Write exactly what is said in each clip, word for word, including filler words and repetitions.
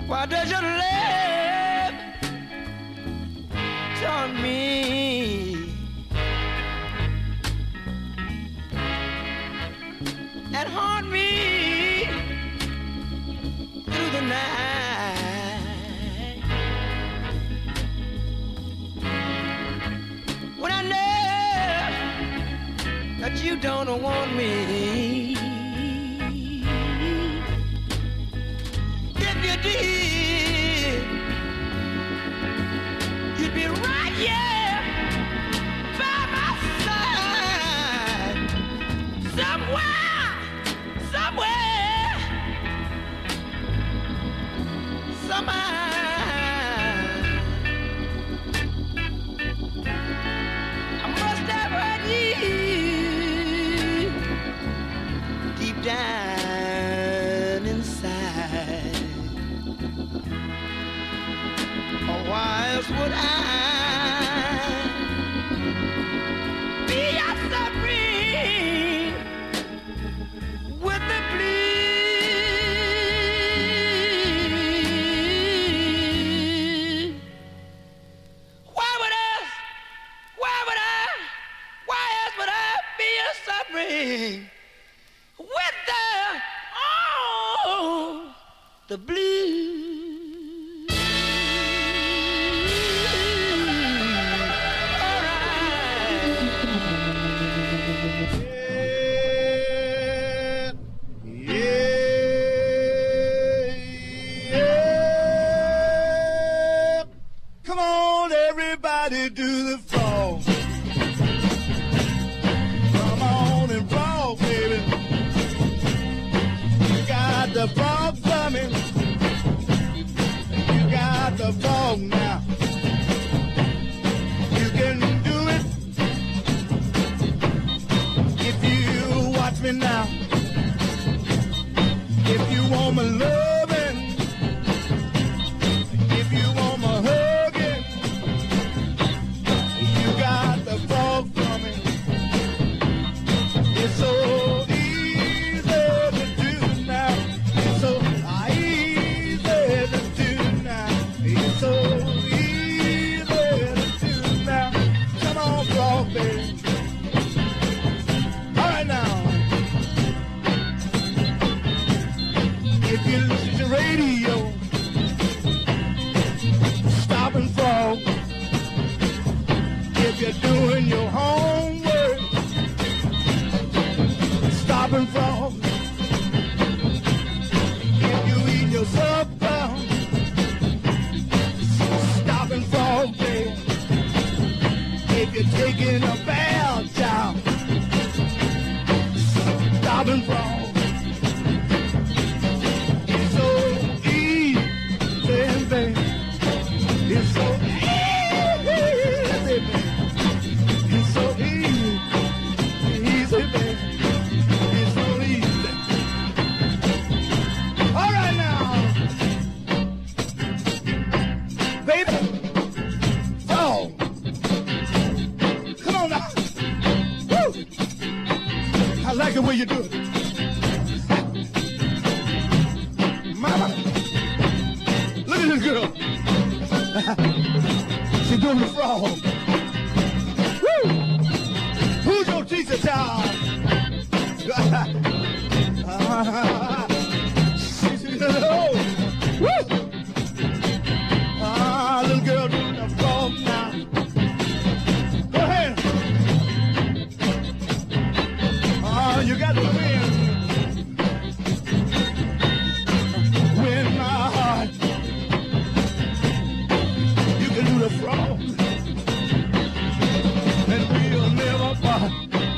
Why does your love turn me and haunt me through the night? When I know that you don't want me. If you did, you'd be right here by my side. Somewhere, somewhere, somehow. I must have heard you deep down inside. Or why else would I be your suffering with the blues? Why would else, why would I, why else would I be your suffering with the, oh, the blues? Do the frog. Come on and frog, baby. You got the frog coming. You got the frog now. You can do it if you watch me now. If you want my loving, if you want my hugging, got the frog coming. It's so easy to do now. It's so easy to do now. It's so easy to do now. Come on, frog, baby. All right now. If you listen to radio, stop and frog. If you're doing your homework, stop and frog. If you eat your supper, stop and frog, baby. If you're taking a bath, child, stop and frog. It's so easy, baby. It's so easy, baby. It's so easy, easy, baby. It's so easy. All right now, baby. Oh, come on now. Woo! I like the way you do it, Mama. Look at this girl. She's doing the frog. Who's your teacher, child? Oh, woo! Ah, little girl doing the frog now. Go ahead. Ah, you got to win. Win my heart. You can do the frog. And we'll never part.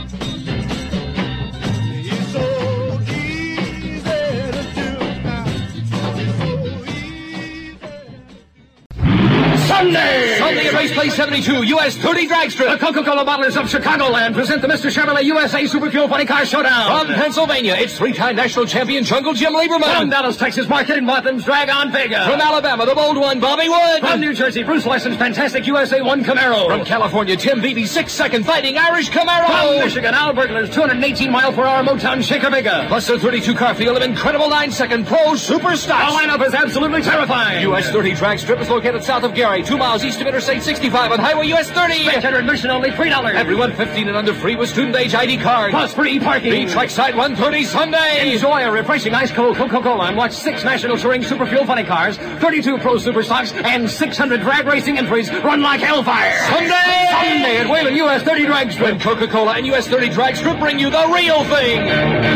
It's so easy to do now. It's so easy. Sunday! Sunday at Race Play seventy-two, U S thirty drag strip. The Coca-Cola bottlers of Chicagoland present the Mister Chevrolet U S A Super Fuel Funny Car Showdown. From Pennsylvania, it's three-time national champion Jungle Jim Lieberman. From Dallas, Texas, Market and Martin's Drag-On Vega. From Alabama, the bold one, Bobby Wood. From New Jersey, Bruce Lesson's fantastic U S A one Camaro. From California, Tim Beattie's six-second fighting Irish Camaro. From Michigan, Al Bergler's two hundred eighteen mile per hour Motown Shaker Vega. Plus a thirty-two car field of incredible nine-second Pro Super Stocks. The lineup is absolutely terrifying. U S thirty drag strip is located south of Gary, two miles east of Interstate sixty-five on Highway U S thirty. Standard admission only three dollars. Everyone fifteen and under free with student-age I D card. Plus free parking. Be Trackside one thirty Sunday. Enjoy a refreshing ice-cold Coca-Cola and watch six national touring Super Fuel Funny Cars, thirty-two Pro Super Stocks, and six hundred drag racing entries run like hellfire. Sunday! Sunday at Whalen U S thirty Drag Strip. When Coca-Cola and U S thirty Drag Strip bring you the real thing.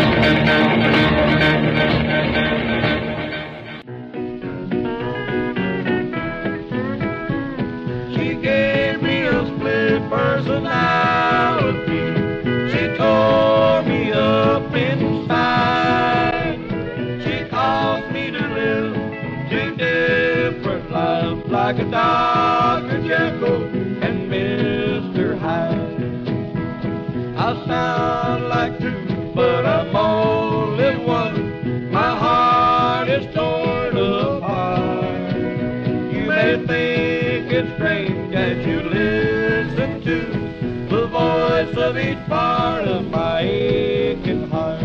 She gave me a split personality. She tore me up inside. She caused me to live two different lives, like a Doctor Jekyll and Mister Hyde. I sound like two, but I'm only one. My heart is torn apart. You may think it's strange as you listen to the voice of each part of my aching heart.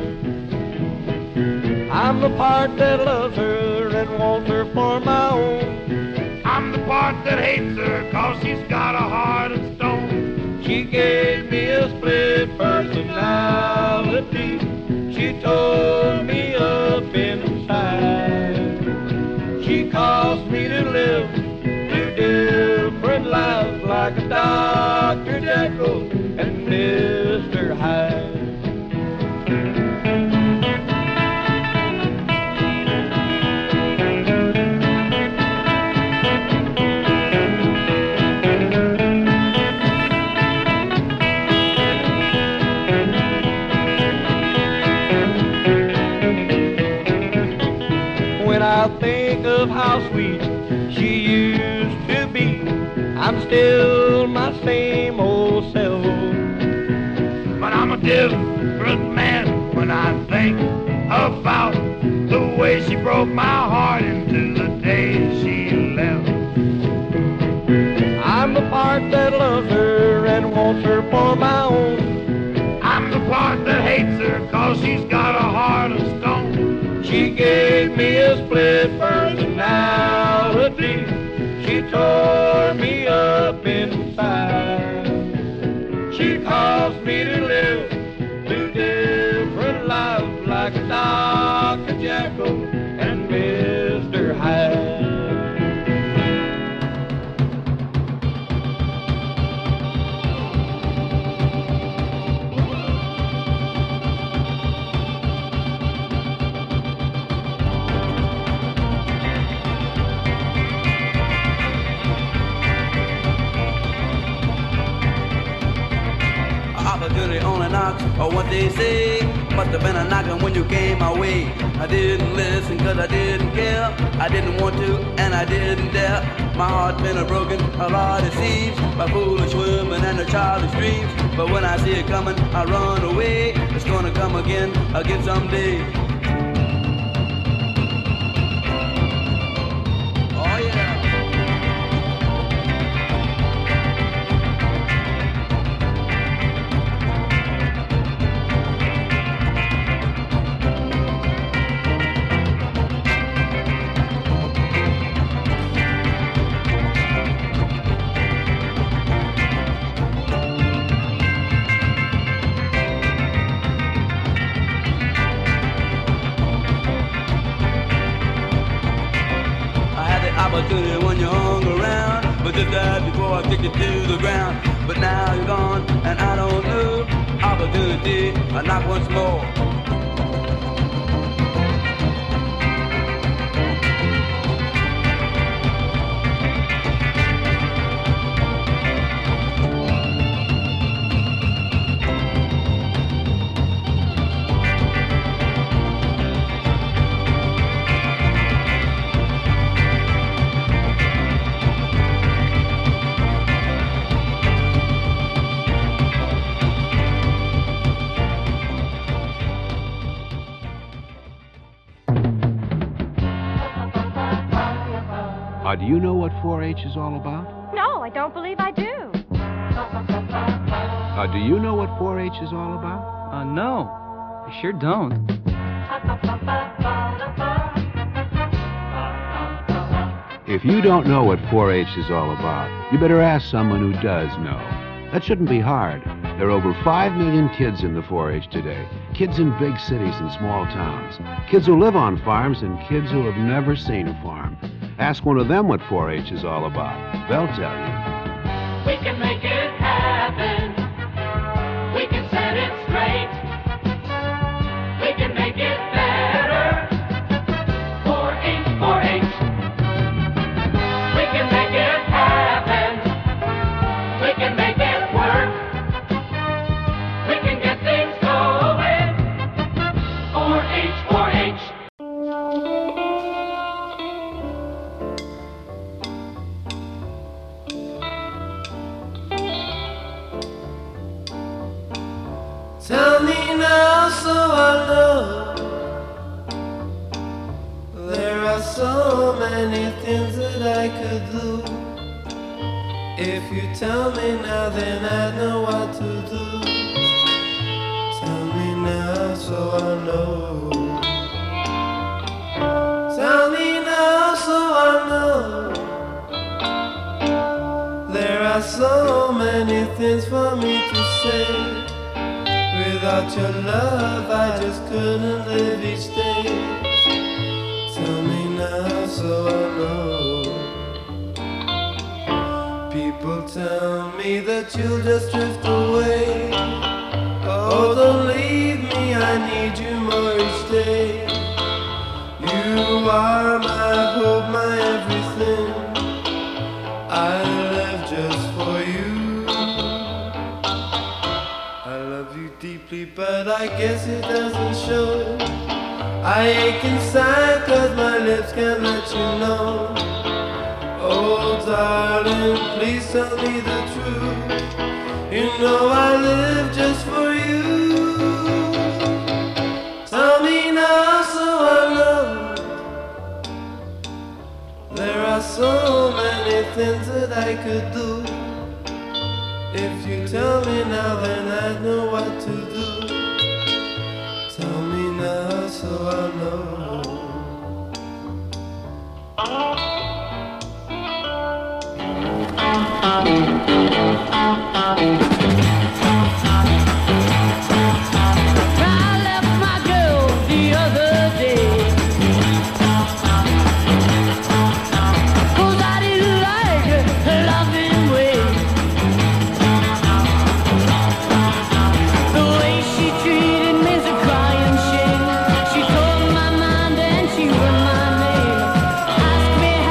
I'm the part that loves her and wants her for my own. I'm the part that hates her 'cause she's got a heart of stone. She gave me a split personality. She tore me up inside. She caused me to live two different lives, like a Doctor Jekyll and Mister Hyde. When I think of how sweet she used to be, I'm still my same old self. But I'm a different man when I think about the way she broke my heart into the day she left. I'm the part that loves her and wants her for my own. I'm the part that hates her 'cause she's got a heart of stone. She gave me a split personality. She tore me up inside. She caused me to live two different lives, like a Doctor Jekyll and Mister Hyde. Opportunity only knocks, or what they say. Must have been a knocking when you came my way. I didn't listen 'cause I didn't care. I didn't want to and I didn't dare. My heart's been a broken, a lot it seems, by foolish women and their childish dreams. But when I see it coming, I run away. It's gonna come again, again someday. Oh yeah. Opportunity when you hung around, but just died before I kicked you to the ground. But now you're gone, and I don't know. Opportunity, I knock once more. do you know what four H is all about? No, I don't believe I do. Uh, do you know what four H is all about? Uh, no. I sure don't. If you don't know what four H is all about, you better ask someone who does know. That shouldn't be hard. There are over five million kids in the four H today. Kids in big cities and small towns. Kids who live on farms and kids who have never seen a farm. Ask one of them what four H is all about. They'll tell you. We can make it happen. We can set it straight. We can make it better. four H, four H. We can make it happen. We can make it work. We can get things going. four H, four H. Tell me now so I know. There are so many things that I could do. If you tell me now, then I know what to do. Tell me now so I know. Tell me now so I know. There are so many things for me to say. Without your love, I just couldn't live each day. Tell me now so I know. People tell me that you'll just drift away. Oh, don't leave me, I need you more each day. You are my hope, my everything. I live just for you. I love you deeply, but I guess it doesn't show. I ache inside cause my lips can't let you know. Oh darling, please tell me the truth. You know I live just for you. Tell me now so I know. There are so many things that I could do. If you tell me now, then I know what to do. Tell me now so I know. I left my girl the other day, 'cause I didn't like her loving way. The way she treated me's a crying shame. She took my mind and she wrote my name. Asked me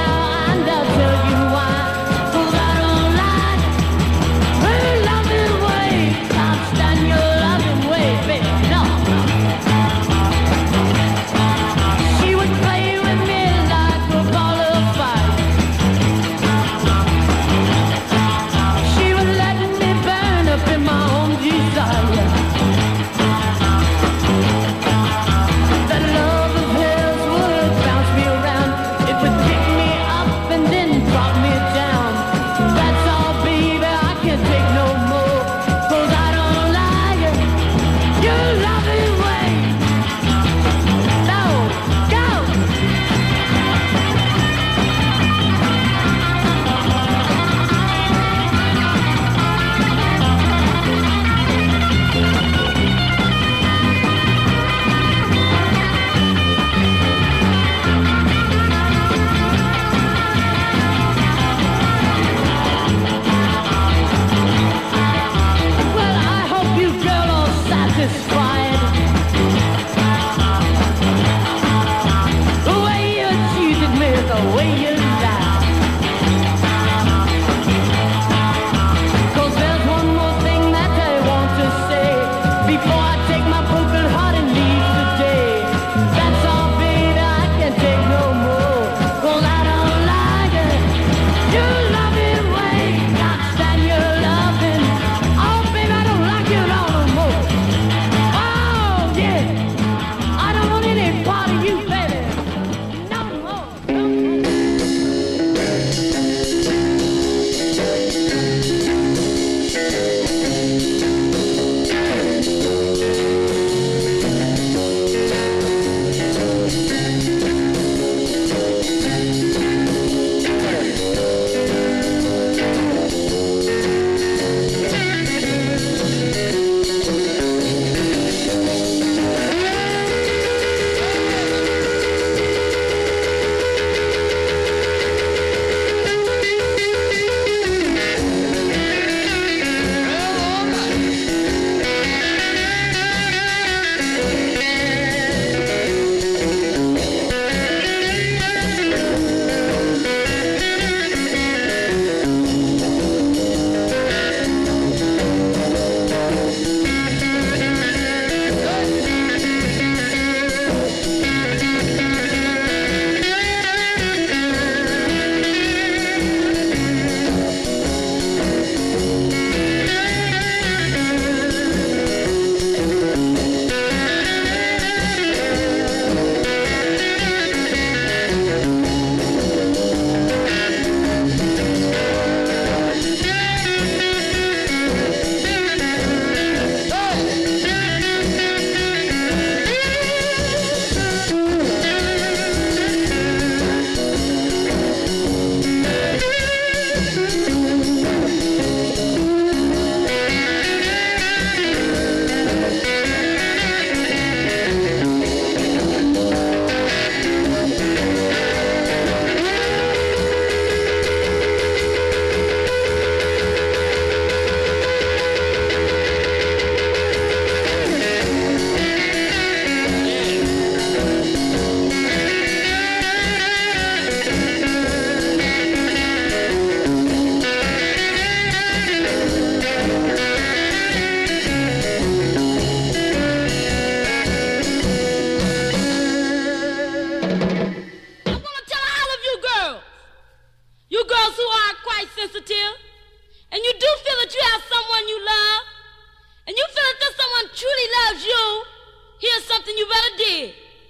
something you better did.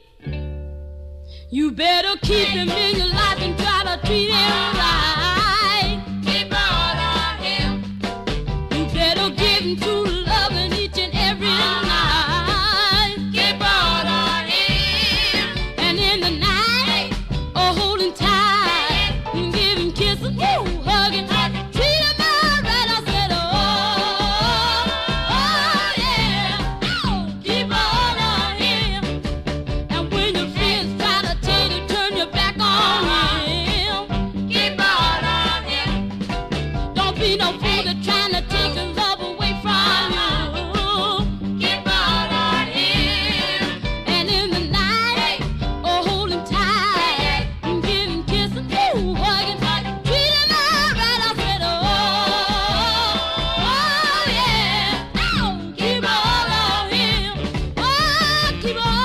You better keep him in your life and try to treat him right. Keep on on him. You better give him true love and each and every night. Keep on on him. And in the night, oh, hold him tight. And give him kisses, woo, hugging, treat him all right. I said, oh, oh, yeah. Oh, keep on on him. And when your friends try to tell you, turn your back on him. Keep on on him. Don't be no fool to trying to take his love away from you. Keep on on him. And in the night, oh, hold him tight. And give him kisses, woo, hugging, treat him all right. I said, oh, oh, yeah. Oh, keep on on him. Oh, keep on.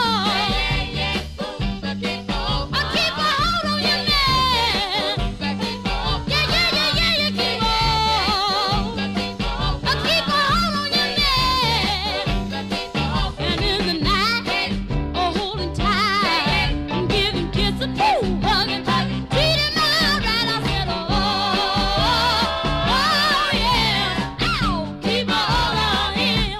I keep a hold on you, man. Yeah, yeah, yeah, yeah, yeah, keep on. I keep a hold on you, man. And in the night, oh, hold him tight. And give him kisses, woo, hugging, treat him all right. I said, oh, oh, yeah. Oh, keep a hold on him.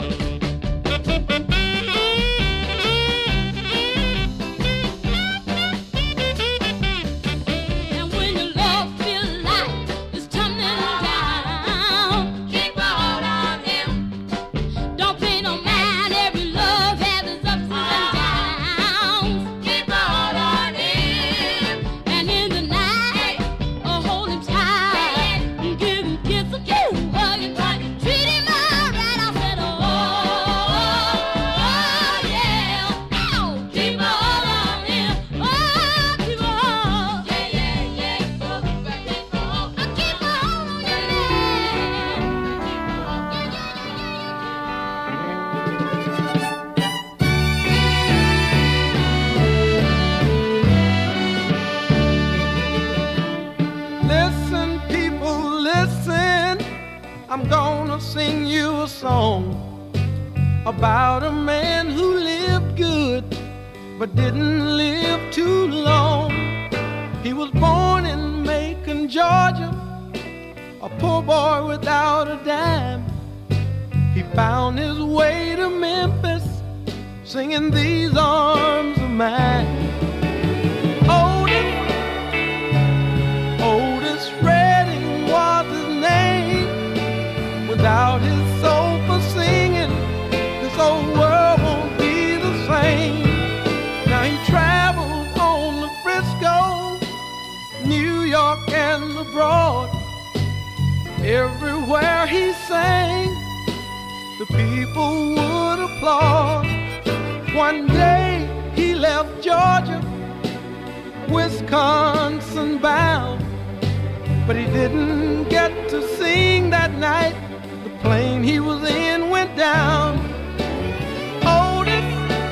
And when your love feels like it's tumbling down, keep a hold on him. Don't pay no mind, every love has its ups and downs. Keep a hold on him. And in the night, oh, hold him tight. And give him kisses, you hug him tight. Treat him all right. I said, oh, oh, yeah. Oh, keep a hold on him. Oh, keep a hold. Yeah, yeah, yeah. I keep a hold on you, Listen, people, listen. I'm gonna sing you a song about a man who lived good but didn't live too long. He was born in Macon, Georgia, a poor boy without a dime. He found his way to Memphis, singing These Arms of Mine. Otis, Otis Redding was his name. Without his soul for singing, this old world won't be the same. Now he traveled on to Frisco, New York and abroad. Everywhere he sang, the people would applaud. One day he left Georgia, Wisconsin bound, but he didn't get to sing that night. The plane he was in went down. Otis,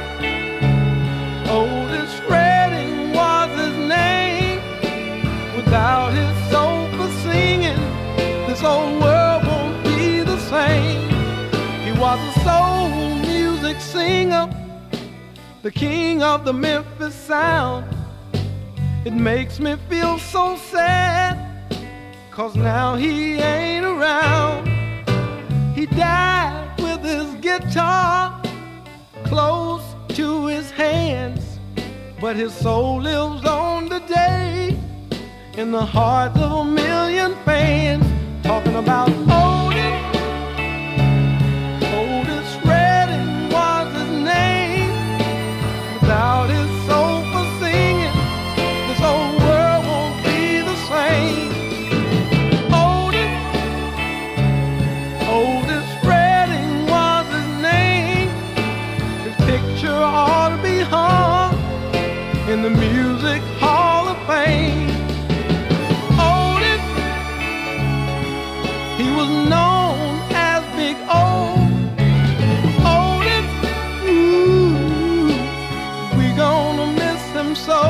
Otis Redding was his name. Without his soul for singing, this old world won't be the same. He was a soul music singer, the king of the Memphis sound. It makes me feel so sad, 'cause now he ain't around. He died with his guitar close to his hands, but his soul lives on today in the hearts of a million fans. Talking about Otis, Otis Redding was his name. Without his soul for singing, this whole world won't be the same. Otis, Otis Redding was his name. His picture ought to be hung in the Music Hall of Fame. Otis, he was known as Big O. Otis, ooh, we gonna miss him so.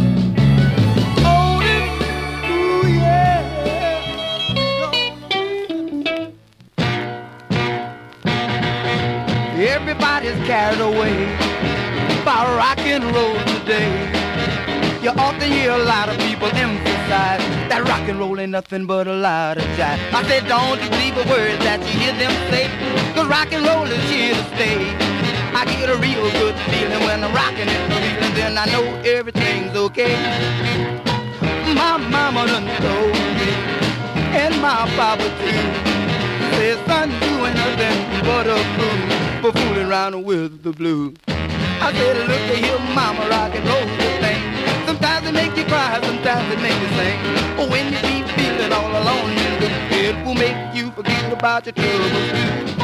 Otis, ooh, yeah, we gonna miss him. Everybody's carried away by rock and roll today. You ought to hear a lot of people emphasize that rock and roll ain't nothing but a lot of jive. I said, don't you believe a word that you hear them say, cause rock and roll is here to stay. I get a real good feeling when I'm rocking it, and then I know everything's okay. My mama done told me, and my papa too, says son, you ain't nothing but a fool for fooling around with the blues. I said, look at here, mama, rock and roll the thing. Sometimes it make you cry, sometimes it make you sing. Oh, when you be feeling all alone, it will make you forget about your troubles too.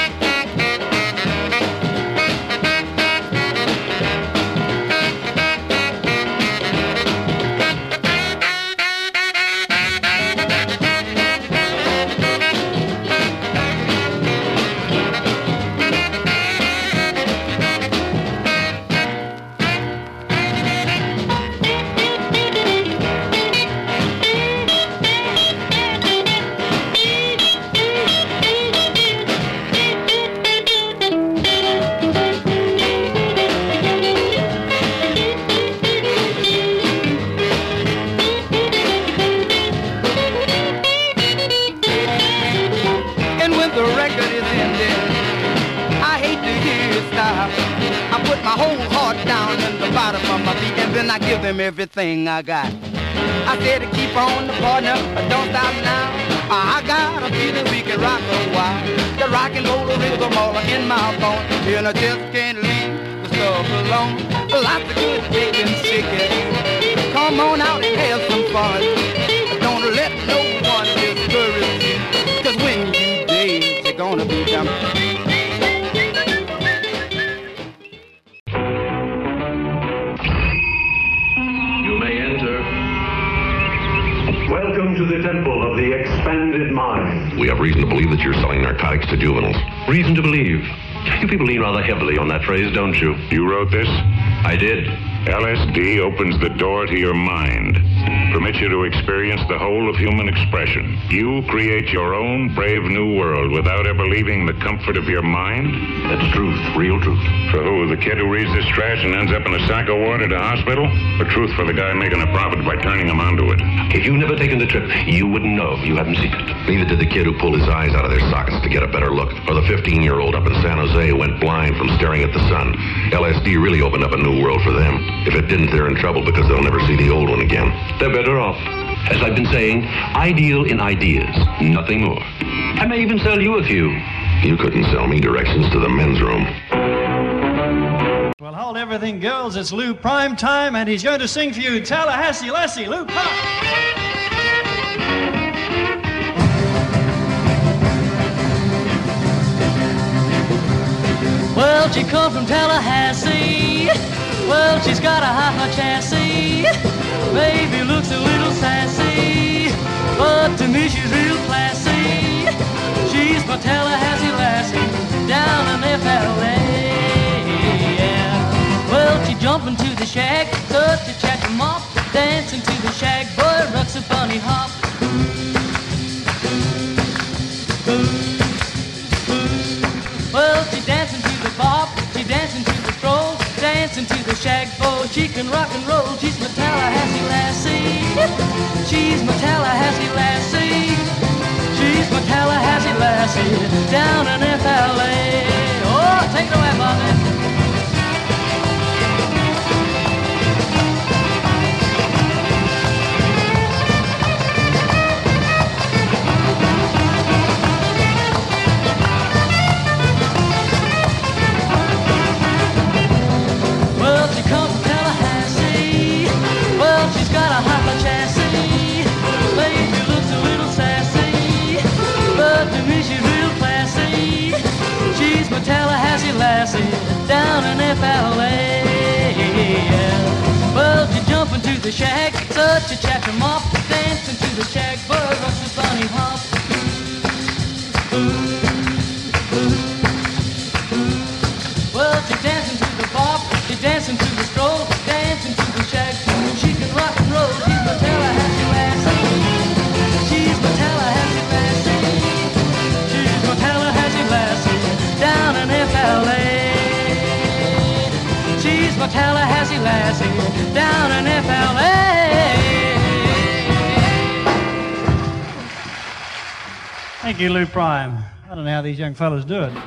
I give him everything I got. I said to keep on the partner, don't stop now. I got a feeling we can rock a while. The rock and roll rhythm all in my bones, and I just can't leave the stuff alone. Lots of good taking chicken. Come on out and have some fun. Don't let no one discourage you, cause when you dance, you're gonna be jumping. To the temple of the expanded mind. We have reason to believe that you're selling narcotics to juveniles. Reason to believe. You people lean rather heavily on that phrase, don't you? You wrote this? I did. L S D opens the door to your mind, permits you to experience the whole of human expression. You create your own brave new world without ever leaving the comfort of your mind? That's truth, real truth. For who, the kid who reads this trash and ends up in a psycho ward at a hospital? Or truth for the guy making a profit by turning him onto it? If you've never taken the trip, you wouldn't know. You haven't seen it. Neither did the kid who pulled his eyes out of their sockets to get a better look, or the fifteen-year-old up in San Jose who went blind from staring at the sun. L S D really opened up a new world for them. If it didn't, they're in trouble because they'll never see the old one again. They're better off. As I've been saying, I deal in ideas, nothing more. I may even sell you a few. You couldn't sell me directions to the men's room. Well, hold everything, girls. It's Lou Prime Time, and he's going to sing for you Tallahassee Lassie. Lou, come on. Well, she come from Tallahassee. Well, she's got a hot chassis. Baby looks a little sassy, but to me she's real classy. She's my Tallahassee lassie down in F L A. Yeah. Well, she jump into the shack, touch the chat and mop, dancing to the shack, boy rocks a bunny hop. Well, she dancing to the bop, she dancing to the stroll, dancing to the shag boy. She can rock and roll. She's my Tallahassee lassie. She's my Tallahassee lassie. She's my Tallahassee lassie down in F L A. Oh, take it away, Bobby. Tallahassee lassie down in F L A. Yeah. Well, she jump into the shack, such a chapter mop, dancing to the shack, bird rocks the bunny hop. Well, she dancing to the bop, she dancing to the stroll, dancing to the shack. She can rock and roll. She's my Tallahassee lassie. She's my Tallahassee lassie. She's my Tallahassee lassie down in F L A. She's my Tallahassee lassie down in F L A. Thank you, Lou Prime. I don't know how these young fellas do it.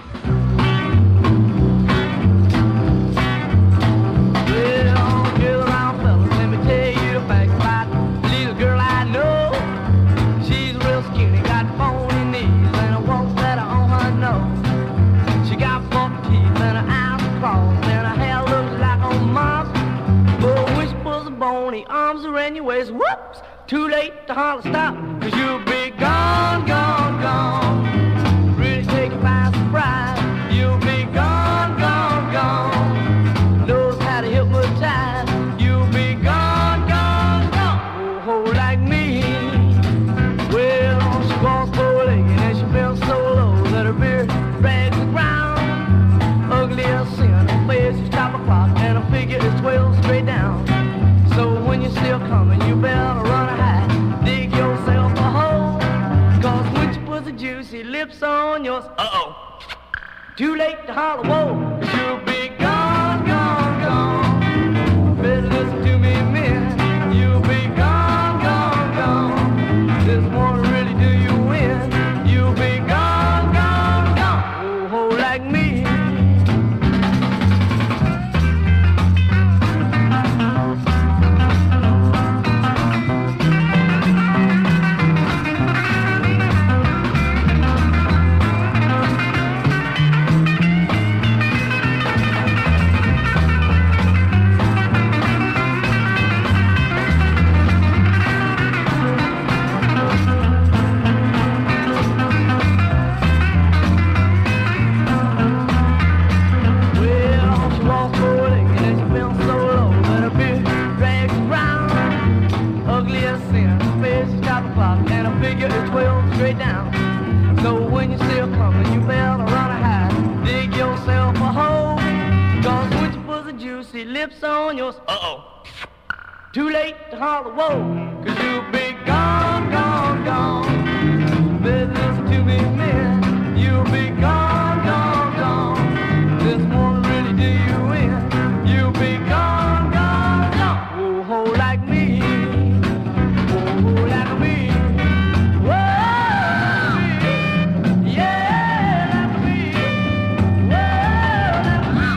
Well, get around, fellas, let me tell you the facts about the little girl I know. She's real skinny, got bony knees, and a walk better on her nose. She got buck teeth and her eyes are crossed, and her hair looks like a mop. But when she pulls a bony arms around your waist, whoops, too late to holler stop, 'cause you'll be gone, gone, gone. Really take you by surprise. You'll be gone, gone, gone. Knows how to hypnotize. You'll be gone, gone, gone. Oh, oh, like me. Well, she walks four-legged and she bends so low that her beard drags the ground. Ugly as sin, her face is top o'clock and her figure is twelve straight down. So when you're still coming, you better run a high. Dig yourself a hole. 'Cause when she puts the juicy lips on yours, uh-oh. Too late to holler, whoa, 'cause you'll be gone, gone, gone. Better listen to me, man. You'll be gone, gone, gone. This won't really do you in. You'll be gone, gone, gone. Oh, oh, like me. Well, she walks four-legged and she bends so low that her beard drags around. Ugly as sin, her face is top o'clock and her figure is twelve straight down. So when you're still coming, you better run a high. Dig yourself a hole. 'Cause when she puts the juicy lips on yours, uh-oh. Too late to holler, whoa, 'cause you'll be gone, gone, gone. Better listen to me, man. You'll be gone, gone, gone. This won't really do you in. You'll be gone, gone, gone. Oh, oh, like me. Oh, oh, like me. Whoa, yeah, like me. Whoa, like me.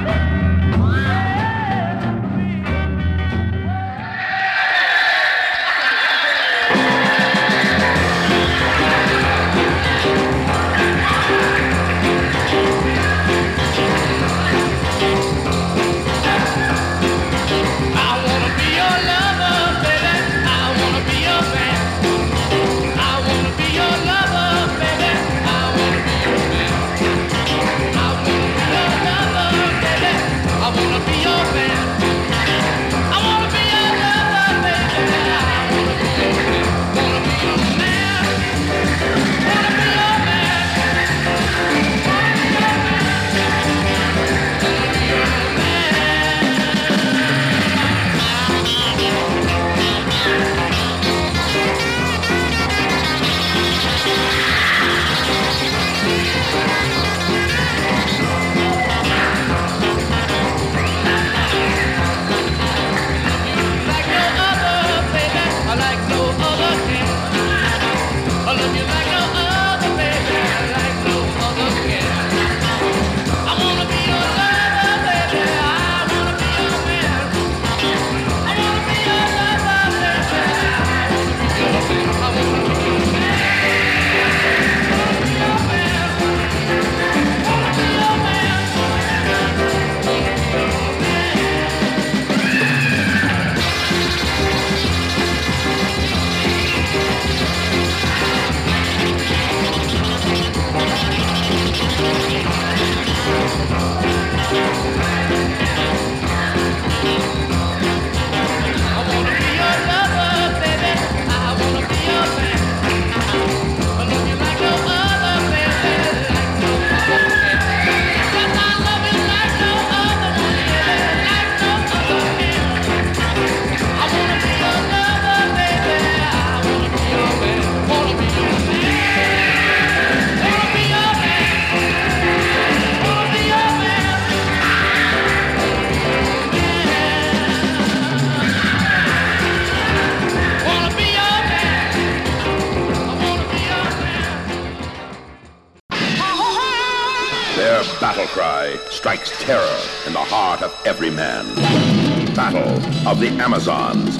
strikes terror in the heart of every man. Battle of the Amazons.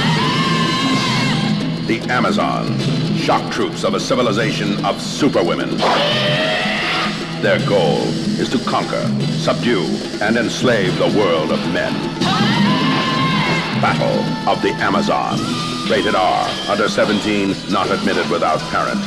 The Amazons, shock troops of a civilization of superwomen. Their goal is to conquer, subdue, and enslave the world of men. Battle of the Amazons. Rated R. Under seventeen, not admitted without parent.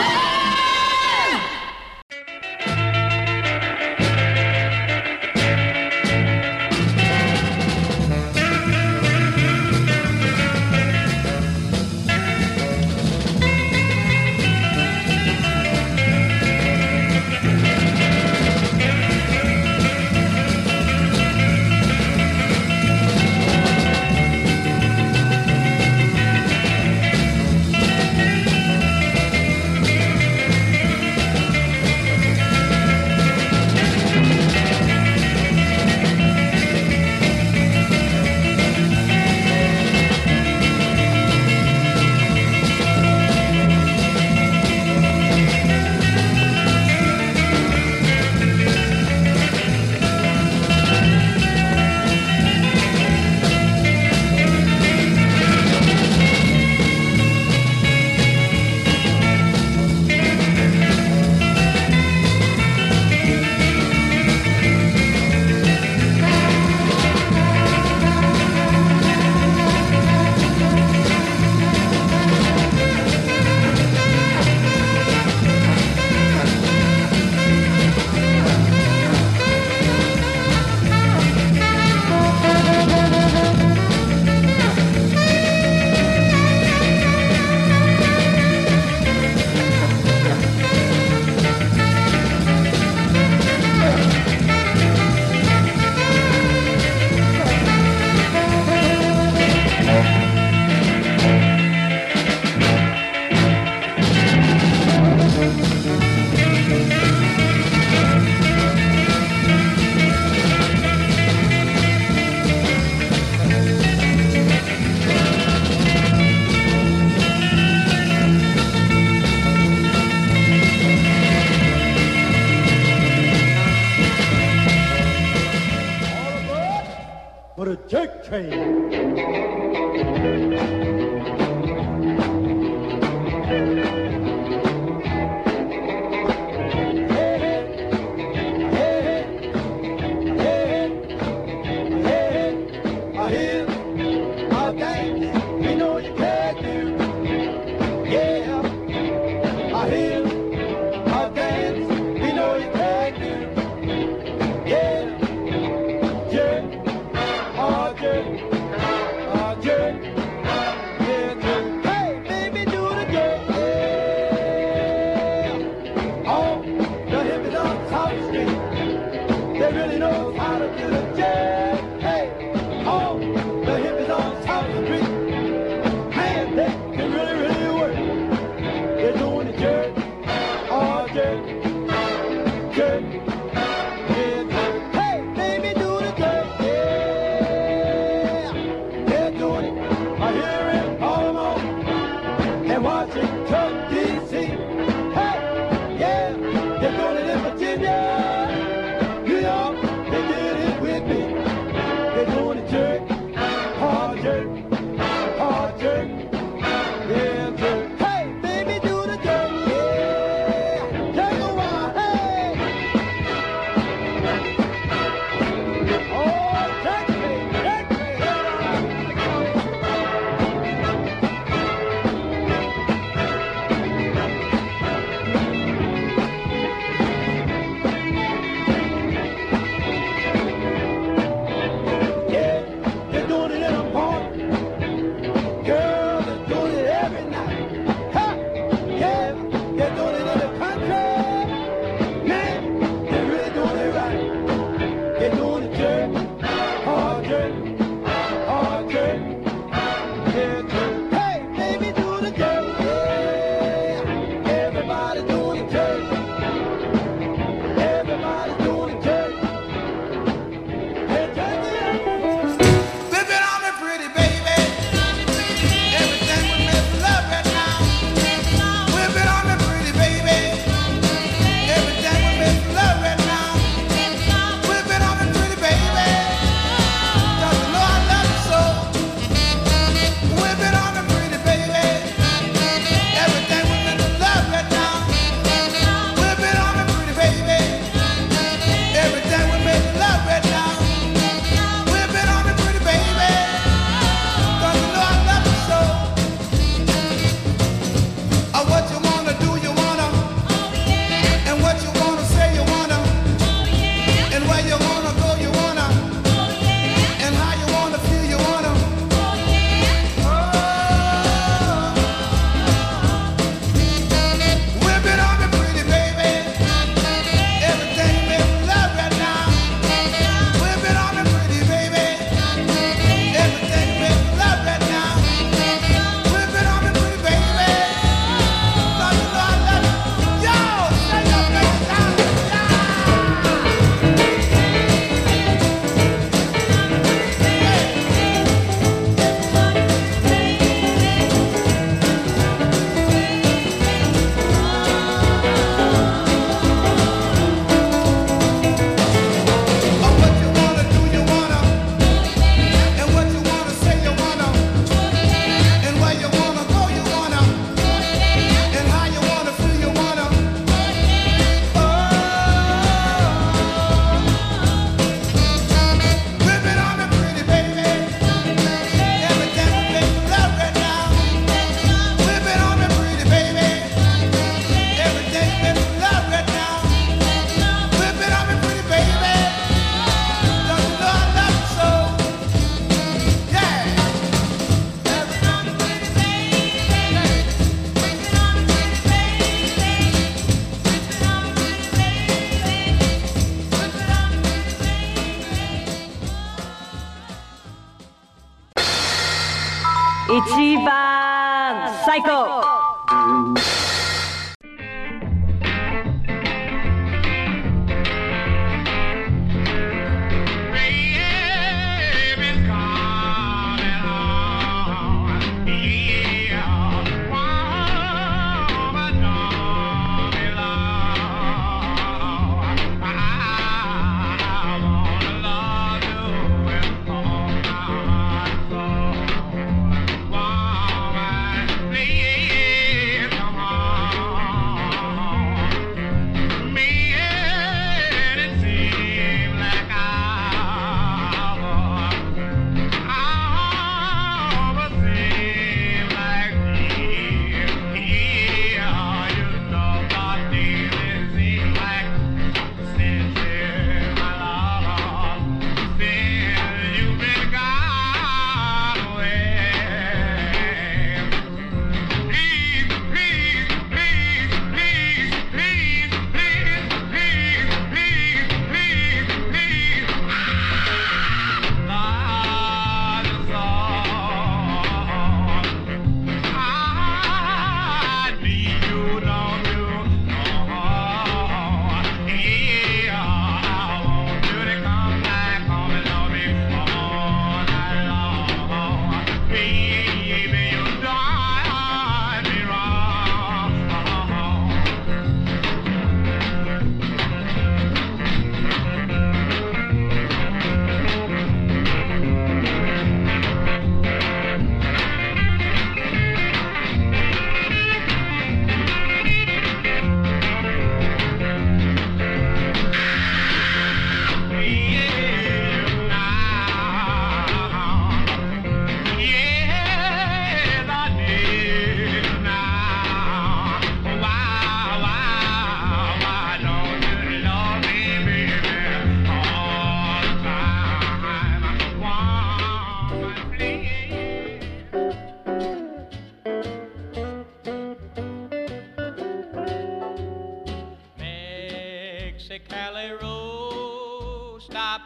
For the jerk train. 一番最高。 Mexicali Rose, stop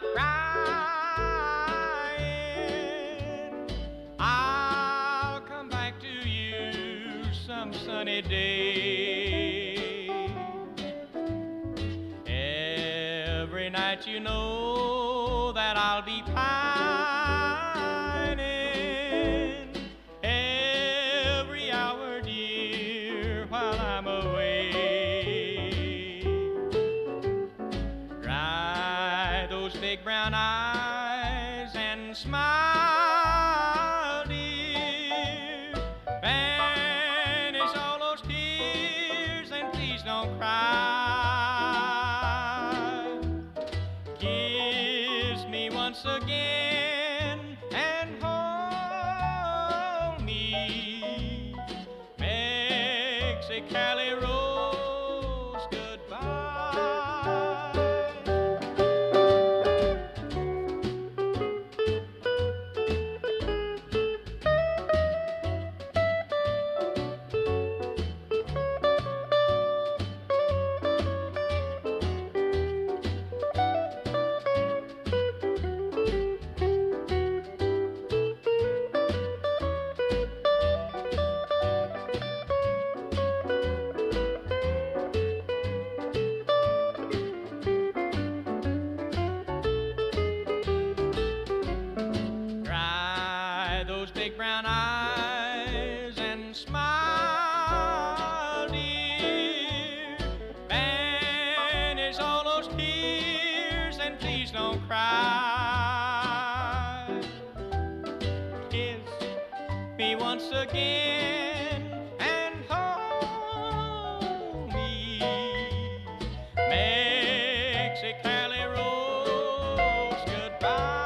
crying. I'll come back to you some sunny day. Every night you know that I'll be pining. Every hour, dear, while I'm away. Big brown eyes and smile, dear. Banish all those tears and please don't cry. Kiss me once again and hold me. Mexicali Rose, goodbye. Big brown eyes and smile, dear. Banish all those tears and please don't cry. Kiss me once again and hold me. Mexicali Rose, goodbye.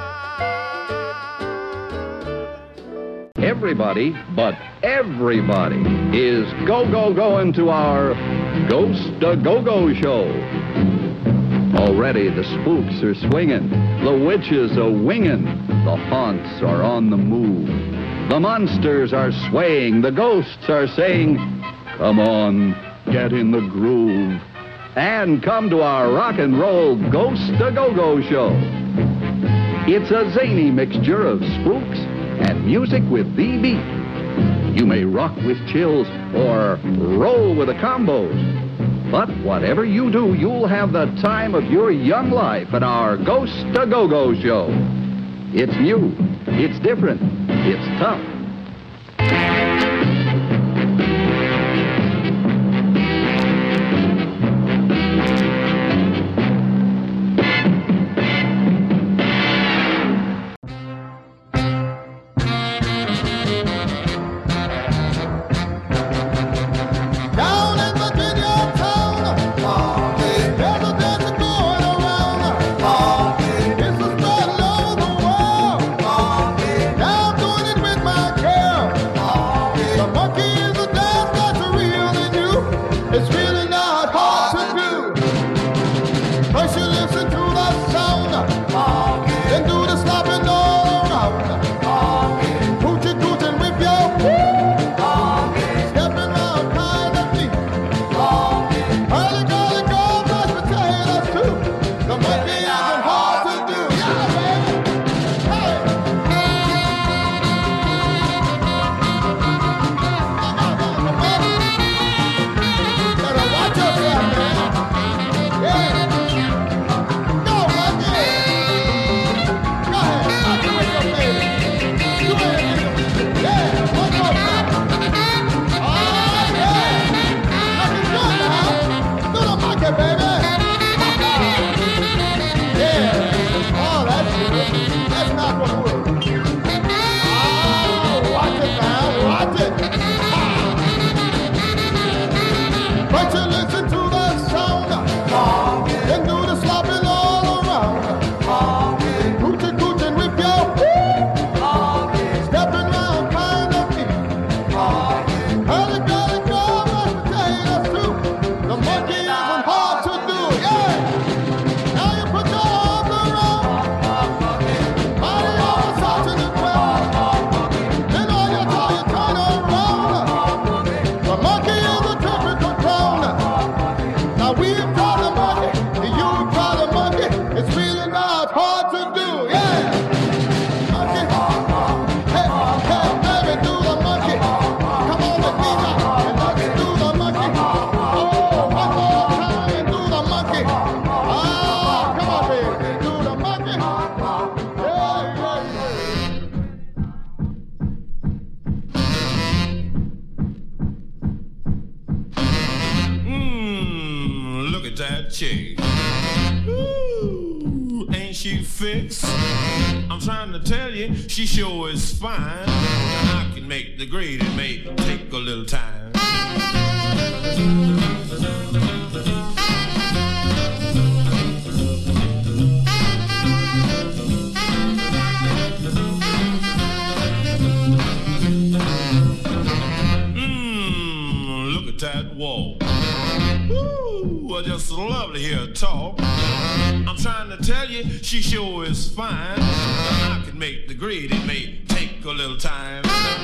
Everybody, but everybody, is go-go-going to our Ghost a Go-Go show. Already the spooks are swinging, the witches are winging, the haunts are on the move. The monsters are swaying, the ghosts are saying, come on, get in the groove, and come to our rock and roll Ghost a Go-Go show. It's a zany mixture of spooks and music with the beat. You may rock with chills or roll with the combos. But whatever you do, you'll have the time of your young life at our Ghost to Go-Go show. It's new, it's different, it's tough. Down in Virginia town, there's a dance going around. It's a spread all over the world. Now I'm doing it with my girl. The monkey is a dance that's real in you. It's really not hard to do. First you listen to the sound, then do the slopping all around. Hoochie cooching with your stepping round kind of neat. Early girly girl, mashed potatoes too. The monkey isn't hard to do. Yeah, baby. Hey. Better watch yourself, man. Yeah. Go, monkey. Go ahead. I'll do it, your baby. Do it, nigga. Yeah, one more time. Oh, yeah. Looking good now. Do the monkey, baby. Yeah. Oh, that's good. That's not what works. Oh, watch it now. Watch it. But you listen to the sound, then do the slopping all around. Hoochie cooching with your stepping round kind of neat. Early girly girl, mashed potatoes too. The monkey isn't hard to do. Yeah. Now you put your arms around, body all massaging the ground. Then all your toe you turn around. The monkey is a typical clown. Now we've tried the monkey, and you've tried the monkey. It's really not hard to do. Yeah. Monkey. Hey, hey, baby, do the monkey. Come on with me now, and let's do the monkey. Oh, one more time and do the monkey. Ah, come on, baby, do the monkey. Yeah, yeah, Mmm, look at that chick. Ooh, ain't she fixed? I'm trying to tell you, she sure is fine. I can make the grade, it may take a little time. Mmm, look at that wall. Ooh, I just love to hear her talk. I'm trying to tell you, she sure is fine. I can make the grade, it may take a little time.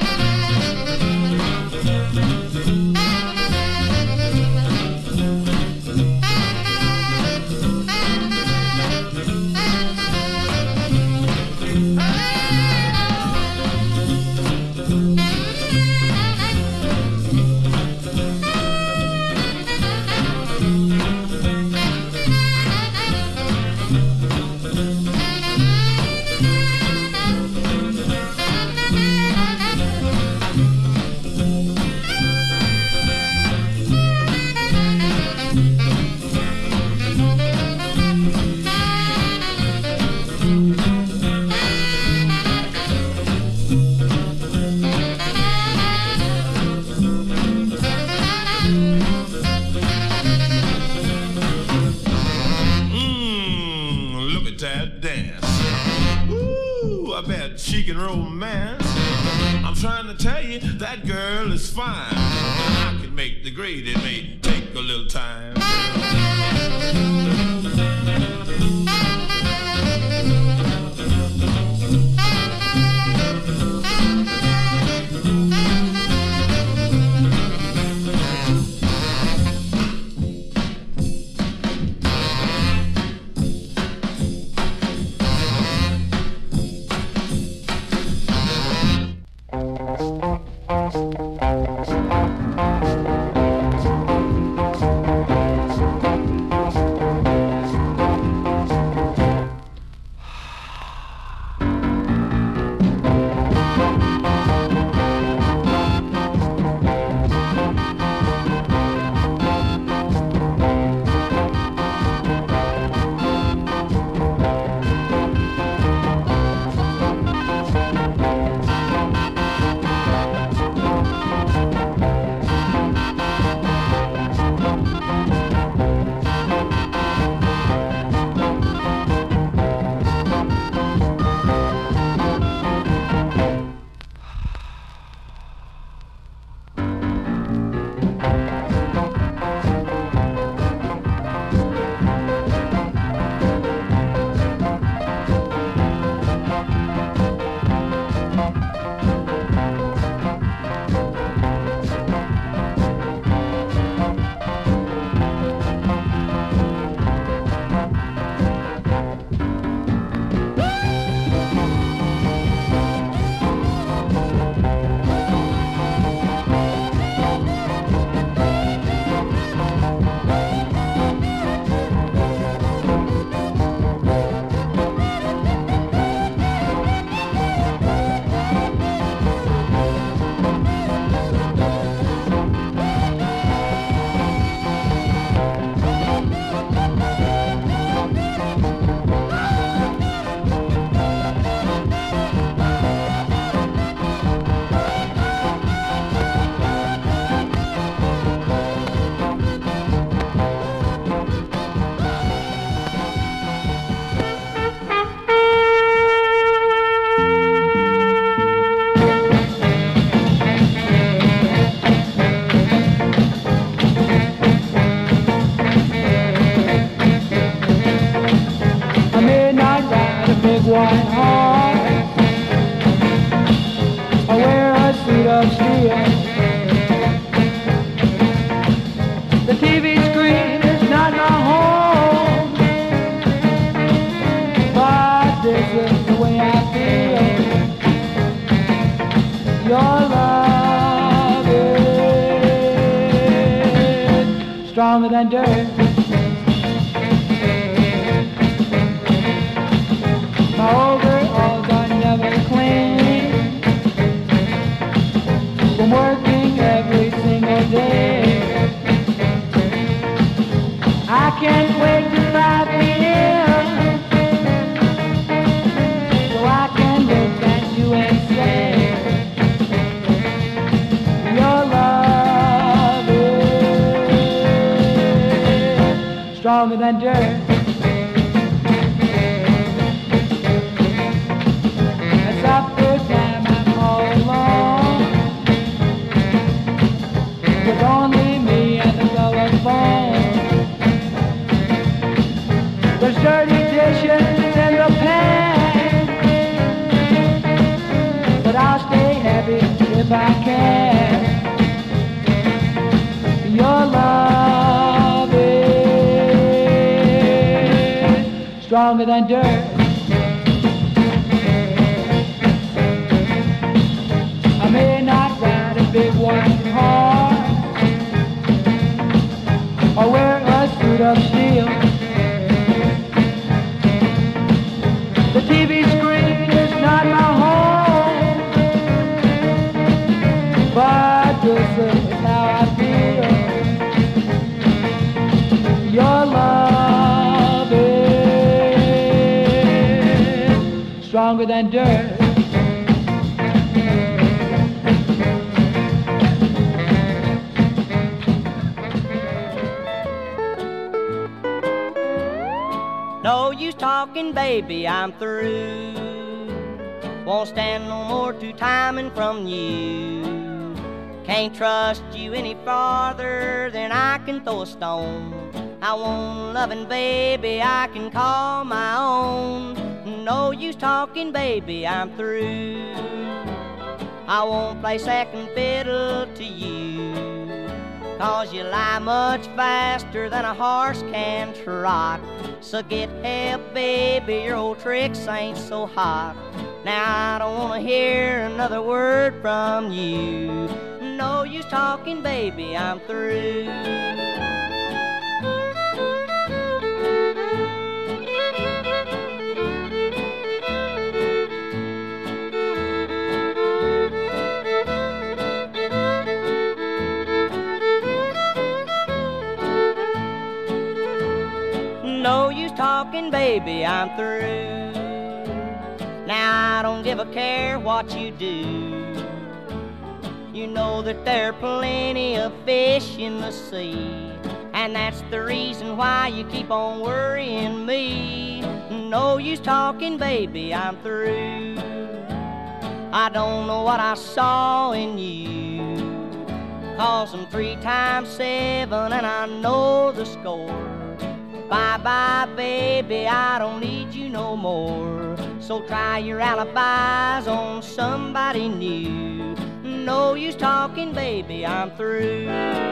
She can romance. I'm trying to tell you that girl is fine. I can make the grade, it may take a little time. white horse or wear a suit of steel. The T V screen is not my home, but this is the way I feel. Your love is stronger than dirt. My overalls are never clean from working every single day. I can't wait to five p m so I can look at you and say your love is stronger than dirt. It's up the time I'm all alone with only me and the telephone. There's dirty dishes in the pan, but I'll stay happy if I can. Your love is stronger than dirt. I may not ride a big white horse or wear a suit of steel. The T V screen is not my home, but this is how I feel. Your love is stronger than dirt. No use talking, baby, I'm through. Won't stand no more two-timing from you. Can't trust you any farther than I can throw a stone. I want a loving baby I can call my own. No use talking, baby, I'm through. I won't play second fiddle to you, 'cause you lie much faster than a horse can trot. So get help, baby, your old tricks ain't so hot. Now I don't wanna hear another word from you. No use talking, baby, I'm through. No use talking, baby, I'm through. Now I don't give a care what you do. You know that there are plenty of fish in the sea, and that's the reason why you keep on worrying me. No use talking, baby, I'm through. I don't know what I saw in you, 'cause I'm three times seven and I know the score. Bye-bye, baby, I don't need you no more. So try your alibis on somebody new. No use talking, baby, I'm through.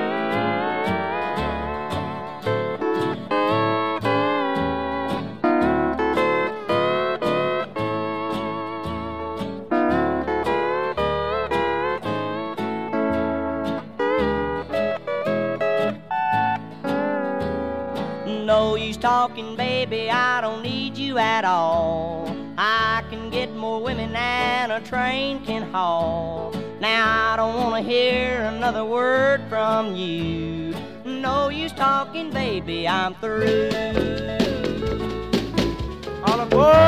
No use talking, baby, I don't need you at all. I can get more women than a train can haul. Now I don't want to hear another word from you. No use talking, baby, I'm through. All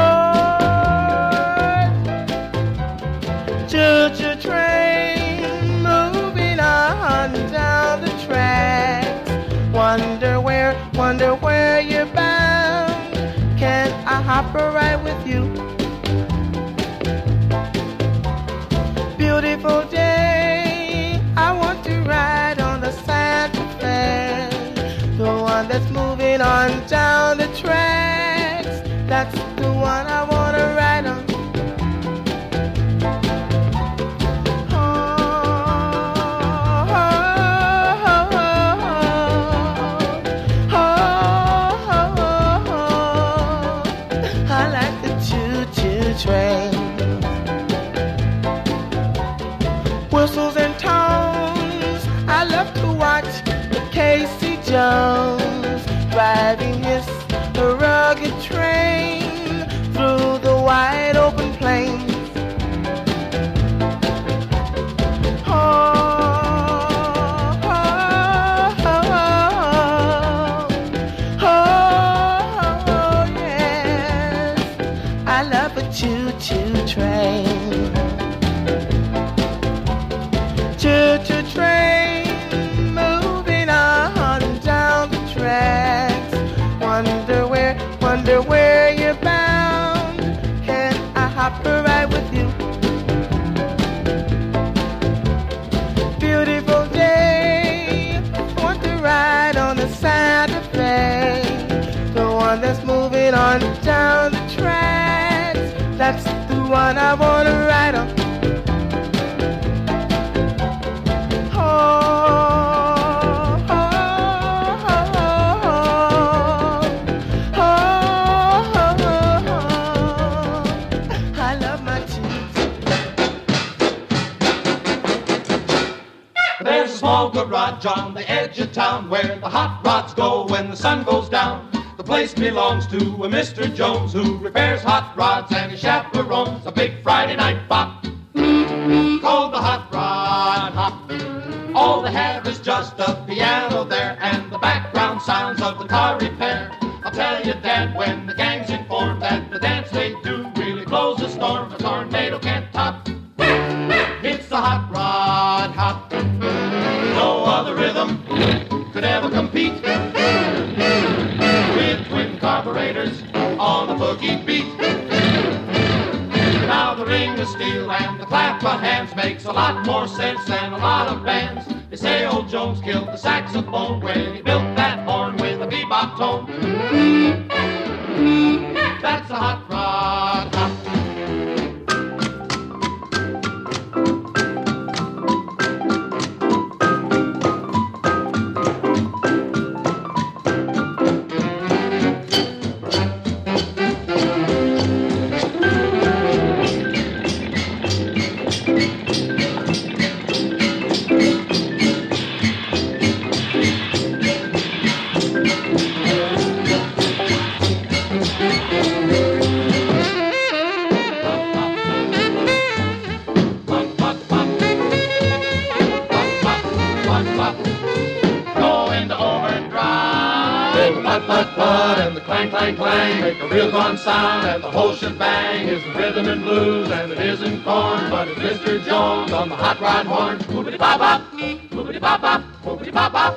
aboard! Choo-choo train moving on down the tracks. Wonder where, wonder where you're bound. Can I hop a ride with you? Beautiful day, I want to ride on the Santa Fe, the one that's moving on down the tracks. That's the one I want to ride whistles and tones. I love to watch Casey Jones driving his rugged train through the wide open plains. Choo-choo train, choo-choo train, moving on down the tracks. Wonder where, wonder where you're bound. Can I hop a ride with you? Beautiful day, want to ride on the Santa Fe, the one that's moving on down the track. That's the one I wanna ride on. Oh, oh, oh, oh, oh, oh. I love my cheeks. There's a small garage on the edge of town where the hot rods go when the sun goes down. The place belongs to a Mister Jones who repairs hot rods and he chaperones a big Friday night bop called the Hot Rod Hop. All they have is just a piano there and the background sounds of the car repair. I'll tell you, Dad, when the gang's informed that the dance they do really blows a storm a tornado can't top. It's the Hot Rod Hop. No other rhythm could ever compete with twin carburetors on the boogie beat. Now the ring of steel and the clap of hands makes a lot more sense than a lot of bands. They say old Jones killed the saxophone when he built that horn with a bebop tone. That's a Hot Rod Hop. And the clang, clang, clang make a real gone sound, and the whole shebang is the rhythm and blues, and it isn't corn, but it's Mister Jones on the hot rod horn. Boopity-bop-bop, boopity-bop-bop, boopity-bop-bop,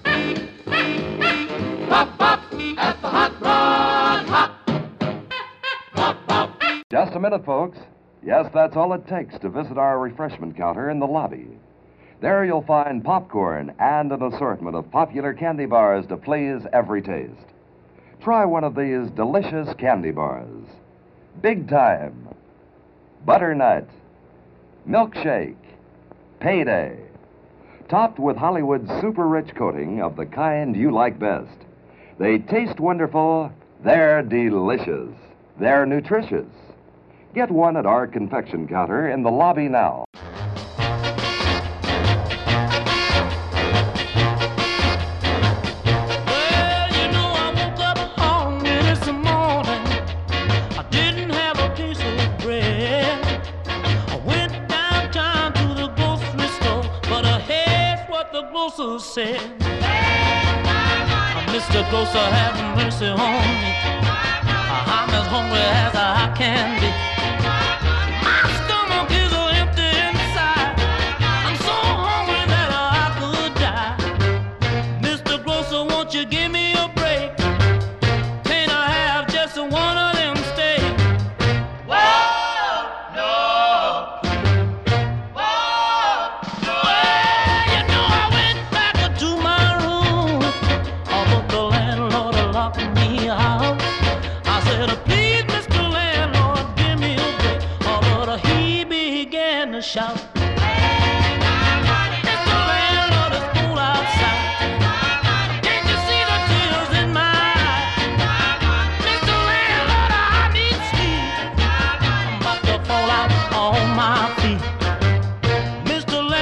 bop-bop at the hot rod hop. Bop-bop. Just a minute, folks. Yes, that's all it takes to visit our refreshment counter in the lobby. There you'll find popcorn and an assortment of popular candy bars to please every taste. Try one of these delicious candy bars. Big Time, Butternut, Milkshake, Payday. Topped with Hollywood's super rich coating of the kind you like best. They taste wonderful, they're delicious, they're nutritious. Get one at our confection counter in the lobby now. Said, Mister Grocer, have mercy on me. I'm as hungry as I can be. My stomach is empty inside. I'm so hungry that I could die. Mister Grocer, won't you give me a break? Can't I have just one of them steaks? Whoa, no. Shout. Mister Landlord is cool outside. Can't you see the tears in my eyes? Mister Landlord, I need sleep. I'm about to fall out on my feet. Mister Landlord.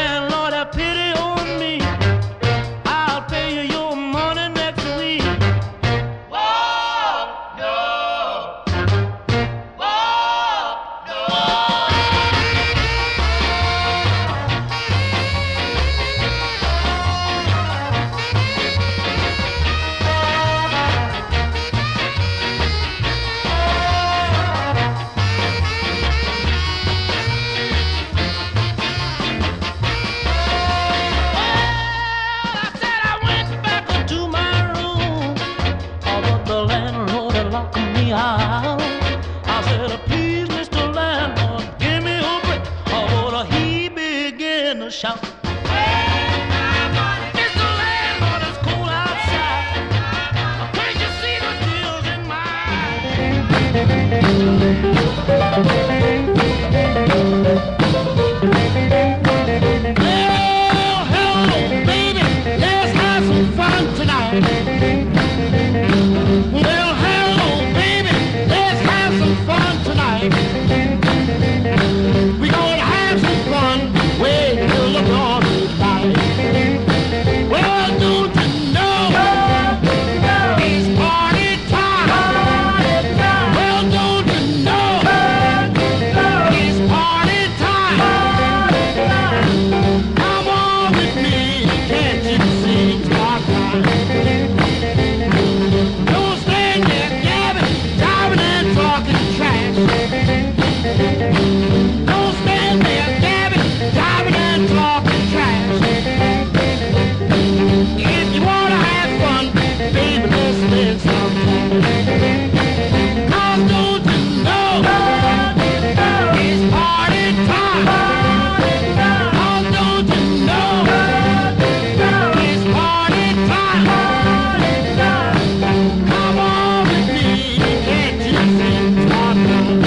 shout. It's the landlord, it's cold outside. Can't you see the tears in my Well, hello, baby, let's have some fun tonight. Well, hello, baby, let's have some fun tonight. We're gonna have some fun, wait till the dawn is light. Well, don't you know it's party time? Well, don't you know it's party time? Come on with me, can't you see it's party time? Don't stand there gabbing, driving and talking trash. Don't stand there gabbing, driving and talking trash. If you wanna have fun, baby, let's spend some time. 'Cause don't you know it's party time? 'Cause don't you know it's party time? Come on with me, can't you see it's party time?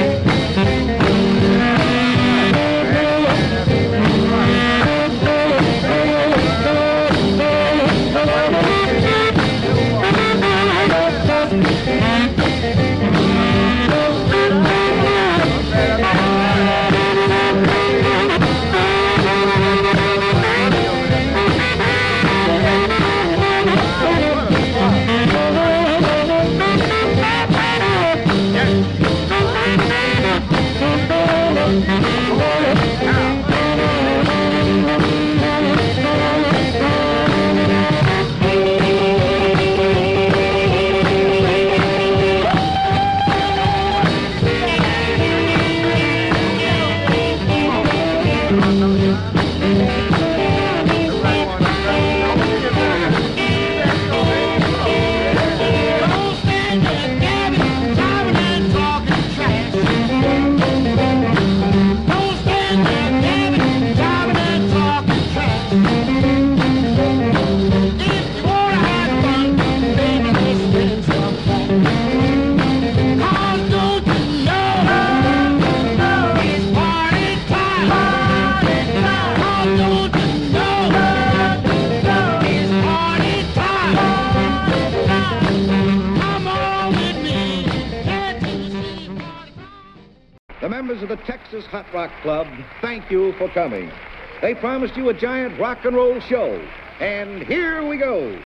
The members of the Texas Hot Rock Club thank you for coming. They promised you a giant rock and roll show, and here we go.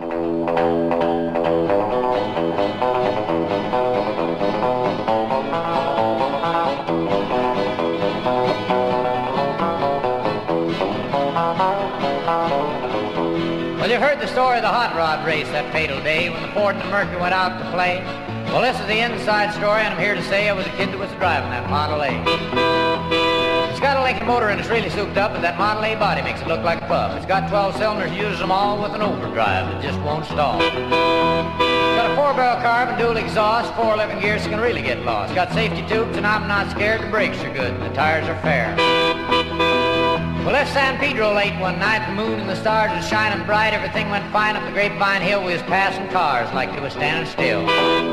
Well, you've heard the story of the hot rod race that fatal day when the Ford and the Mercury went out to play. Well, this is the inside story, and I'm here to say I was a kid that was driving that Model A. It's got a Lincoln motor and it's really souped up, but that Model A body makes it look like a pub. It's got twelve cylinders, uses them all with an overdrive that just won't stall. It's got a four-barrel carb and dual exhaust, four eleven gears, so you can really get lost. It's got safety tubes, and I'm not scared. The brakes are good, and the tires are fair. We left San Pedro late one night. The moon and the stars was shining bright. Everything went fine up the Grapevine Hill. We was passing cars like they was standing still.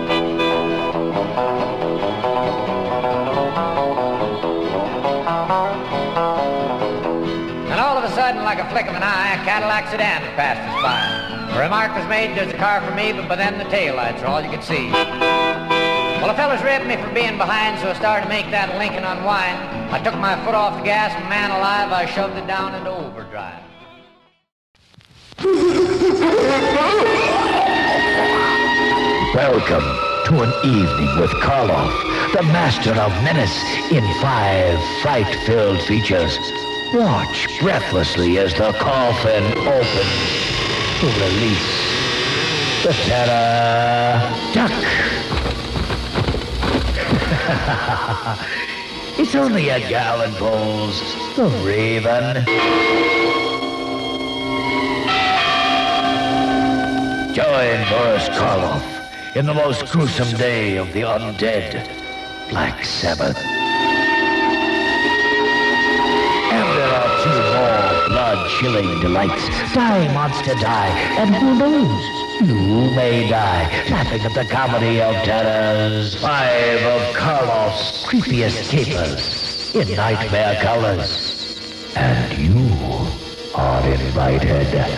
And all of a sudden, like a flick of an eye, a Cadillac sedan passed us by. A remark was made, there's a car for me, but by then the taillights are all you could see. Well, the fellas ripped me for being behind, so I started to make that Lincoln unwind. I took my foot off the gas, and man alive, I shoved it down into overdrive. Welcome to an evening with Karloff, the master of menace in five fright-filled features. Watch breathlessly as the coffin opens to release the terror duck. It's only a gallon bowls, the Raven. Join Boris Karloff in the most gruesome day of the undead, Black Sabbath. And there are two more chilling delights. Die, monster, die. And who knows? You may die, laughing at the comedy of terrors. Five of Karloff's creepiest capers in nightmare colors. And you are invited.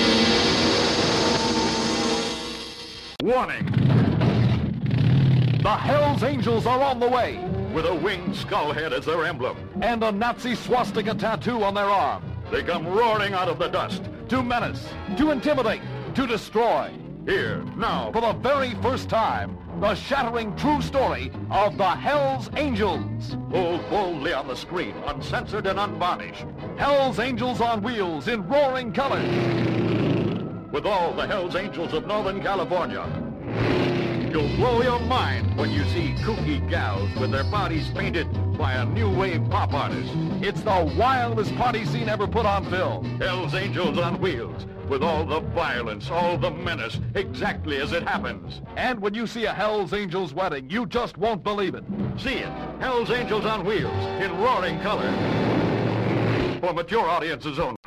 Warning! The Hells Angels are on the way, with a winged skull head as their emblem, and a Nazi swastika tattoo on their arm. They come roaring out of the dust, to menace, to intimidate, to destroy. Here, now, for the very first time, the shattering true story of the Hells Angels. Hold boldly on the screen, uncensored and unvarnished. Hells Angels on wheels in roaring colors. With all the Hells Angels of Northern California. You'll blow your mind when you see kooky gals with their bodies painted by a new wave pop artist. It's the wildest party scene ever put on film. Hells Angels on wheels, with all the violence, all the menace, exactly as it happens. And when you see a Hells Angels wedding, you just won't believe it. See it, Hells Angels on wheels, in roaring color. For mature audiences only.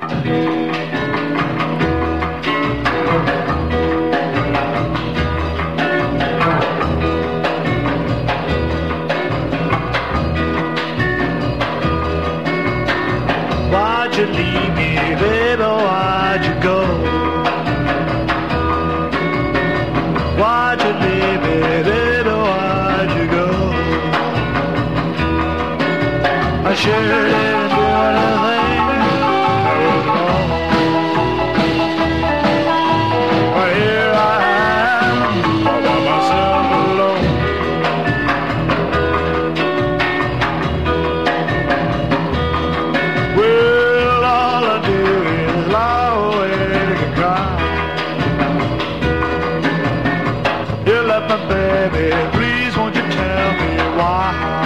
Why'd you leave me, baby, why'd you go? Why'd you leave me, baby, why'd you go? I sure didn't do anything that was wrong. But here I am, all by myself alone. Well, all I do is lie awake and cry. You left my baby, please won't you tell me why?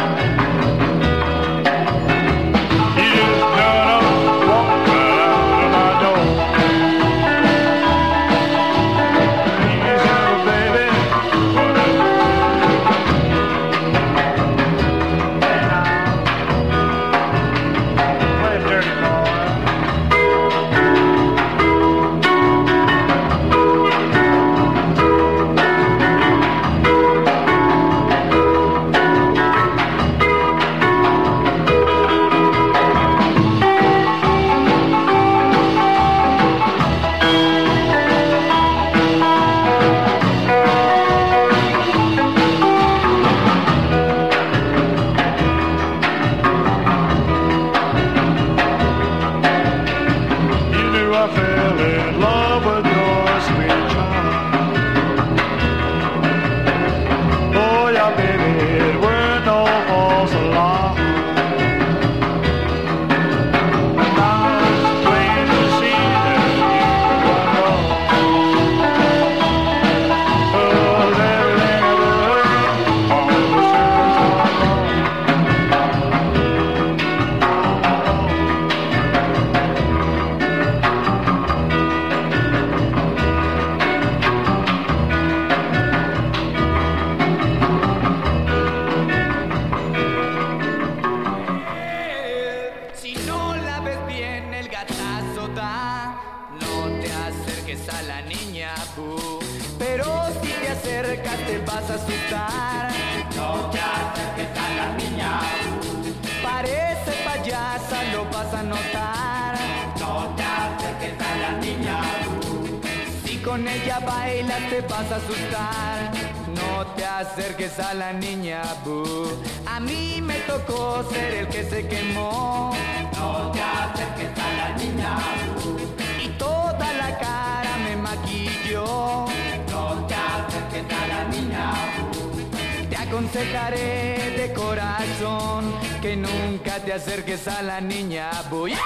Con ella bailas te vas a asustar. No te acerques a la niña Boo. A mí me tocó ser el que se quemó. No te acerques a la niña Boo. Y toda la cara me maquilló. No te acerques a la niña Boo. Te aconsejaré de corazón que nunca te acerques a la niña Boo. Yeah!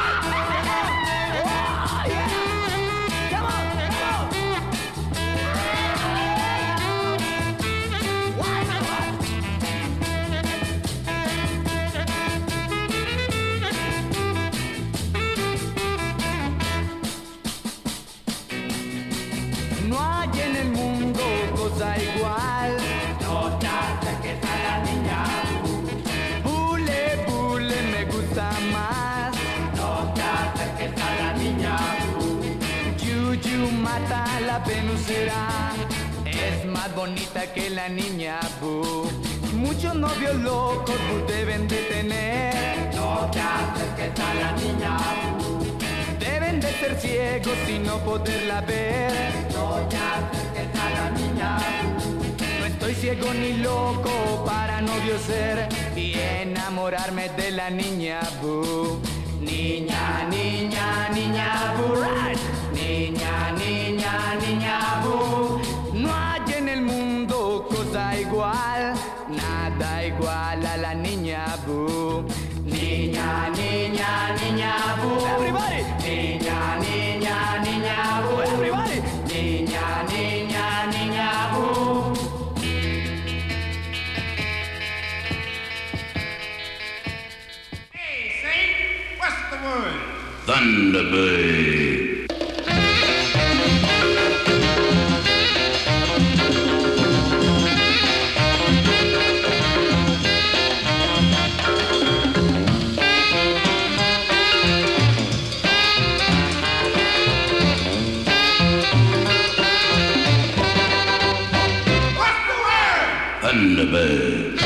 Oh, yeah! No hay en el mundo cosa igual. No te acerques a la niña Bule, bule, me gusta más. No te acerques gata, la Venus será. Es más bonita que la niña Boo. Muchos novios locos Boo deben de tener. No te acerques a la niña Boo. Deben de ser ciegos y no poderla ver. No te acerques a la niña Boo. No estoy ciego ni loco para novio ser y enamorarme de la niña Boo. Niña, niña, niña Boo, right. Niña, niña, niña Boo. No hay en el mundo cosa igual, nada igual a la niña Boo. Niña, niña, niña Boo. Everybody. Niña, niña, niña Boo. Everybody. Niña, niña, niña Boo. Hey, Saint, what's the word? Thunderbird. Thunderbird.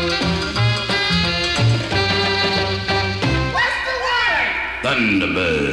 Thunderbird.